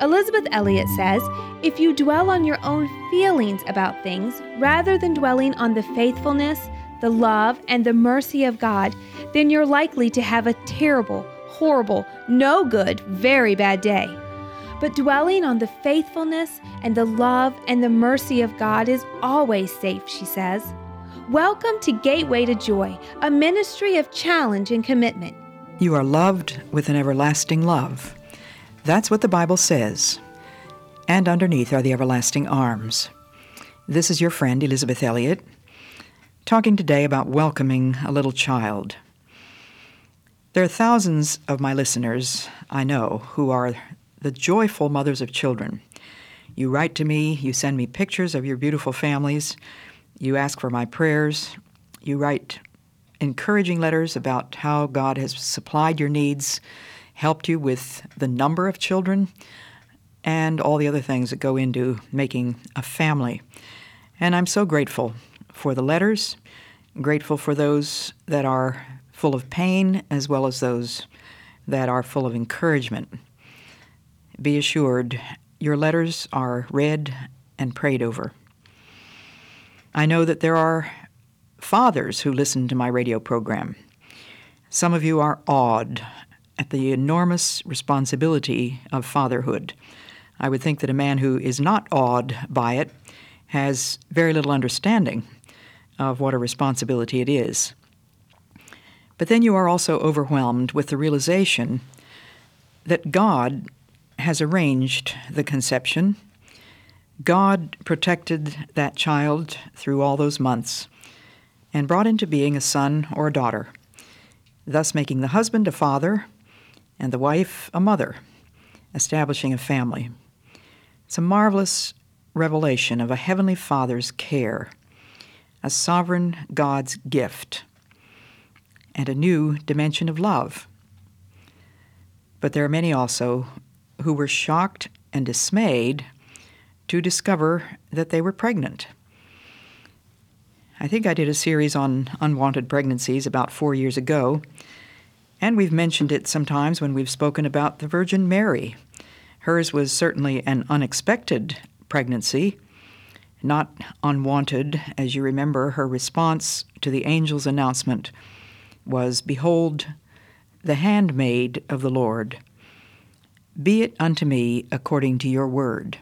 Elizabeth Elliot says, if you dwell on your own feelings about things rather than dwelling on the faithfulness, the love, and the mercy of God, then you're likely to have a terrible, horrible, no good, very bad day. But dwelling on the faithfulness and the love and the mercy of God is always safe, she says. Welcome to Gateway to Joy, a ministry of challenge and commitment. You are loved with an everlasting love. That's what the Bible says. And underneath are the everlasting arms. This is your friend, Elizabeth Elliot, talking today about welcoming a little child. There are thousands of my listeners, I know, who are the joyful mothers of children. You write to me, you send me pictures of your beautiful families, you ask for my prayers, you write encouraging letters about how God has supplied your needs, helped you with the number of children, and all the other things that go into making a family. And I'm so grateful for the letters, grateful for those that are full of pain as well as those that are full of encouragement. Be assured, your letters are read and prayed over. I know that there are fathers who listen to my radio program. Some of you are awed at the enormous responsibility of fatherhood. I would think that a man who is not awed by it has very little understanding of what a responsibility it is. But then you are also overwhelmed with the realization that God has arranged the conception. God protected that child through all those months and brought into being a son or a daughter, thus making the husband a father and the wife a mother, establishing a family. It's a marvelous revelation of a heavenly Father's care, a sovereign God's gift, and a new dimension of love. But there are many also who were shocked and dismayed to discover that they were pregnant. I think I did a series on unwanted pregnancies about 4 years ago, and we've mentioned it sometimes when we've spoken about the Virgin Mary. Hers was certainly an unexpected pregnancy, not unwanted. As you remember, her response to the angel's announcement was, "Behold, the handmaid of the Lord. Be it unto me according to your word."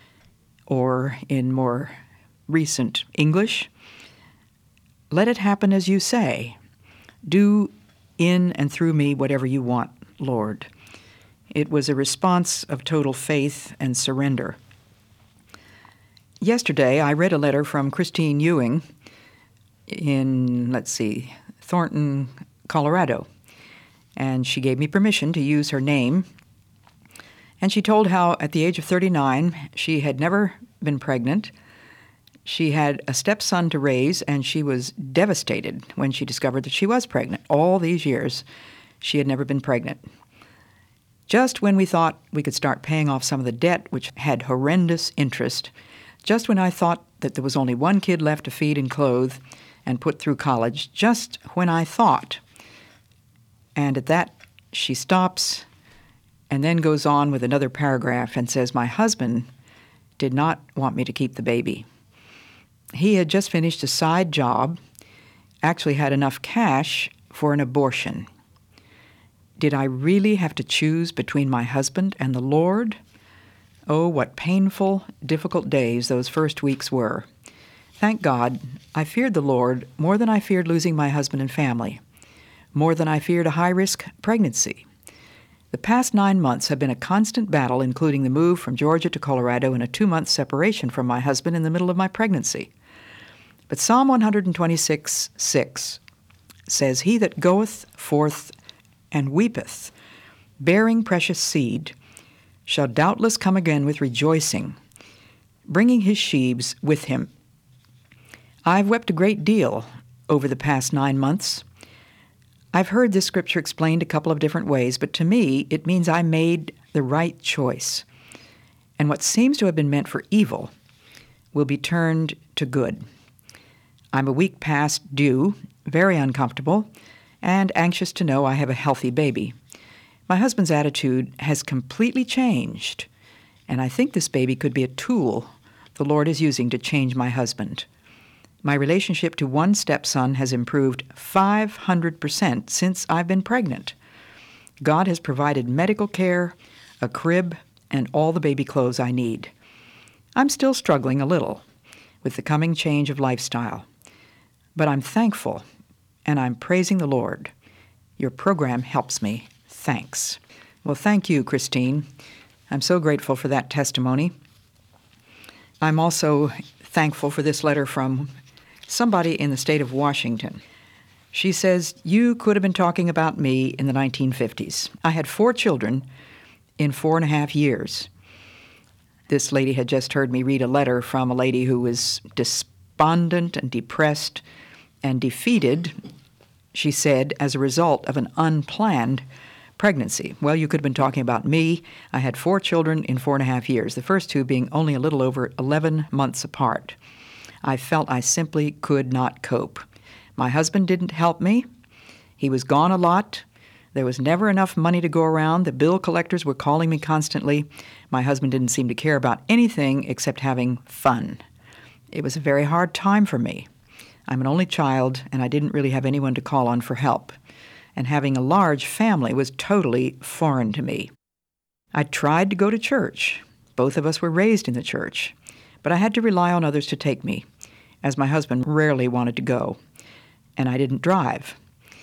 Or in more recent English, "Let it happen as you say. Do in and through me whatever you want, Lord." It was a response of total faith and surrender. Yesterday, I read a letter from Christine Ewing in, Thornton, Colorado. And she gave me permission to use her name. And she told how at the age of 39, she had never been pregnant. She had a stepson to raise, and she was devastated when she discovered that she was pregnant. All these years, she had never been pregnant. Just when we thought we could start paying off some of the debt, which had horrendous interest, just when I thought that there was only one kid left to feed and clothe and put through college, just when I thought. And at that, she stops and then goes on with another paragraph and says, "My husband did not want me to keep the baby. He had just finished a side job, actually had enough cash for an abortion. Did I really have to choose between my husband and the Lord?" Oh, what painful, difficult days those first weeks were. Thank God, I feared the Lord more than I feared losing my husband and family, more than I feared a high-risk pregnancy. The past 9 months have been a constant battle, including the move from Georgia to Colorado and a 2-month separation from my husband in the middle of my pregnancy. But Psalm 126:6 says, "He that goeth forth and weepeth, bearing precious seed, shall doubtless come again with rejoicing, bringing his sheaves with him." I've wept a great deal over the past 9 months. I've heard this scripture explained a couple of different ways, but to me, it means I made the right choice. And what seems to have been meant for evil will be turned to good. I'm a week past due, very uncomfortable, and anxious to know I have a healthy baby. My husband's attitude has completely changed, And I think this baby could be a tool the Lord is using to change my husband. My relationship to one stepson has improved 500% since I've been pregnant. God has provided medical care, a crib, and all the baby clothes I need. I'm still struggling a little with the coming change of lifestyle, but I'm thankful, and I'm praising the Lord. Your program helps me. Thanks. Well, thank you, Christine. I'm so grateful for that testimony. I'm also thankful for this letter from somebody in the state of Washington. She says, you could have been talking about me in the 1950s. I had 4 children in 4.5 years. This lady had just heard me read a letter from a lady who was despondent and depressed and defeated, she said, as a result of an unplanned pregnancy. Well, you could have been talking about me. I had 4 children in 4.5 years, the first 2 being only a little over 11 months apart. I felt I simply could not cope. My husband didn't help me. He was gone a lot. There was never enough money to go around. The bill collectors were calling me constantly. My husband didn't seem to care about anything except having fun. It was a very hard time for me. I'm an only child, and I didn't really have anyone to call on for help. And having a large family was totally foreign to me. I tried to go to church. Both of us were raised in the church. But I had to rely on others to take me, as my husband rarely wanted to go. And I didn't drive.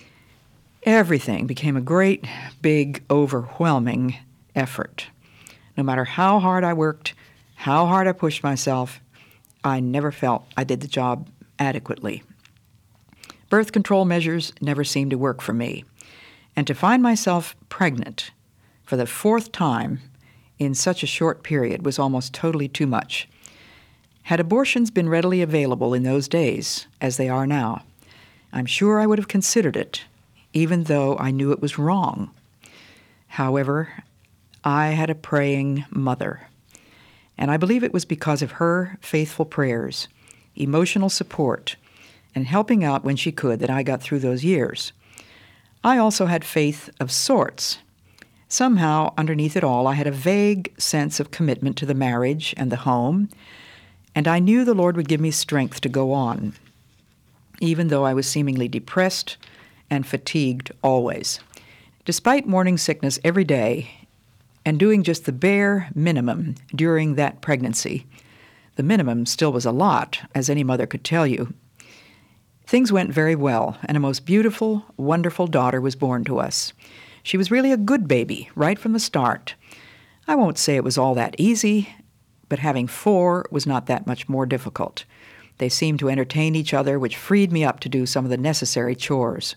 Everything became a great, big, overwhelming effort. No matter how hard I worked, how hard I pushed myself, I never felt I did the job adequately. Birth control measures never seemed to work for me. And to find myself pregnant for the 4th time in such a short period was almost totally too much. Had abortions been readily available in those days, as they are now, I'm sure I would have considered it, even though I knew it was wrong. However, I had a praying mother, and I believe it was because of her faithful prayers, emotional support, and helping out when she could that I got through those years. I also had faith of sorts. Somehow, underneath it all, I had a vague sense of commitment to the marriage and the home, and I knew the Lord would give me strength to go on, even though I was seemingly depressed and fatigued always. Despite morning sickness every day and doing just the bare minimum during that pregnancy, the minimum still was a lot, as any mother could tell you, things went very well, and a most beautiful, wonderful daughter was born to us. She was really a good baby right from the start. I won't say it was all that easy, but having 4 was not that much more difficult. They seemed to entertain each other, which freed me up to do some of the necessary chores.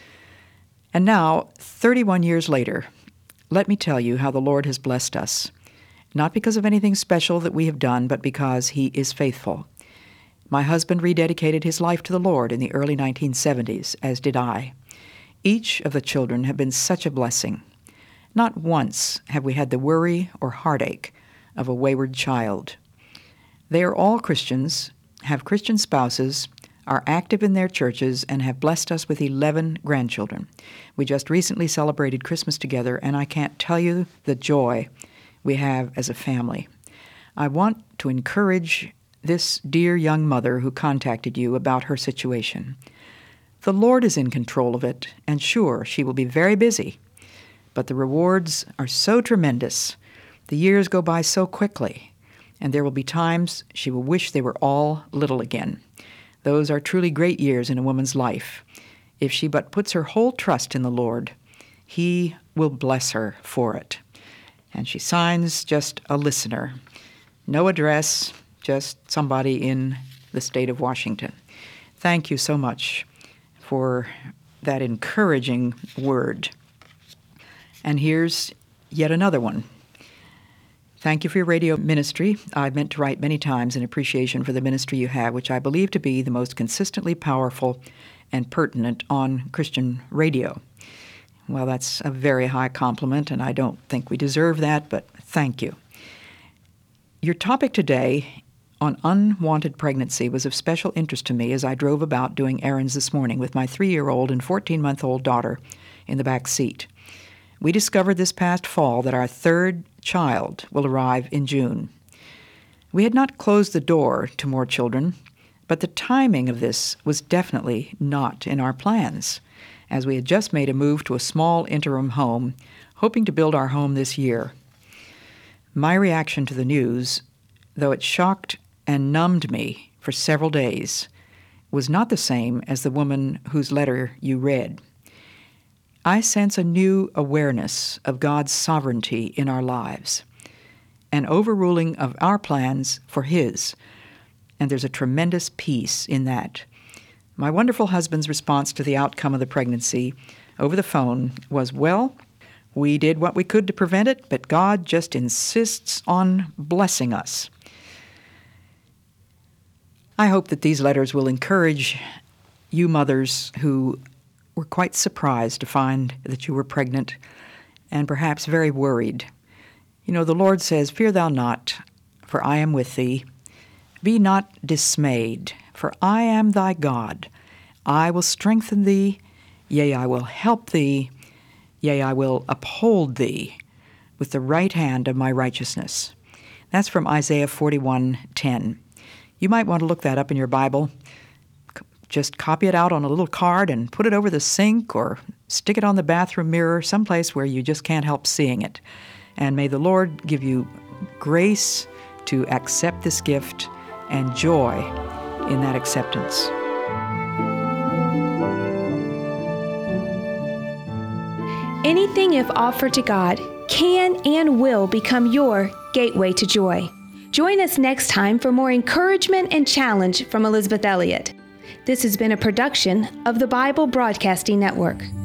And now, 31 years later, let me tell you how the Lord has blessed us, not because of anything special that we have done, but because He is faithful. My husband rededicated his life to the Lord in the early 1970s, as did I. Each of the children have been such a blessing. Not once have we had the worry or heartache of a wayward child. They are all Christians, have Christian spouses, are active in their churches, and have blessed us with 11 grandchildren. We just recently celebrated Christmas together, and I can't tell you the joy we have as a family. I want to encourage this dear young mother who contacted you about her situation. The Lord is in control of it, and sure, she will be very busy, but the rewards are so tremendous. The years go by so quickly, and there will be times she will wish they were all little again. Those are truly great years in a woman's life. If she but puts her whole trust in the Lord, He will bless her for it. And she signs just a listener. No address, just somebody in the state of Washington. Thank you so much for that encouraging word. And here's yet another one. Thank you for your radio ministry. I've meant to write many times in appreciation for the ministry you have, which I believe to be the most consistently powerful and pertinent on Christian radio. Well, that's a very high compliment, and I don't think we deserve that, but thank you. Your topic today on unwanted pregnancy was of special interest to me as I drove about doing errands this morning with my 3-year-old and 14-month-old daughter in the back seat. We discovered this past fall that our 3rd child will arrive in June. We had not closed the door to more children, but the timing of this was definitely not in our plans, as we had just made a move to a small interim home, hoping to build our home this year. My reaction to the news, though it shocked and numbed me for several days, was not the same as the woman whose letter you read. I sense a new awareness of God's sovereignty in our lives, an overruling of our plans for His, and there's a tremendous peace in that. My wonderful husband's response to the outcome of the pregnancy over the phone was, well, we did what we could to prevent it, but God just insists on blessing us. I hope that these letters will encourage you mothers who were quite surprised to find that you were pregnant and perhaps very worried. You know, the Lord says, "Fear thou not, for I am with thee. Be not dismayed, for I am thy God. I will strengthen thee, yea, I will help thee, yea, I will uphold thee with the right hand of my righteousness." That's from Isaiah 41:10. You might want to look that up in your Bible. Just copy it out on a little card and put it over the sink or stick it on the bathroom mirror, someplace where you just can't help seeing it. And may the Lord give you grace to accept this gift and joy in that acceptance. Anything, if offered to God, can and will become your gateway to joy. Join us next time for more encouragement and challenge from Elizabeth Elliot. This has been a production of the Bible Broadcasting Network.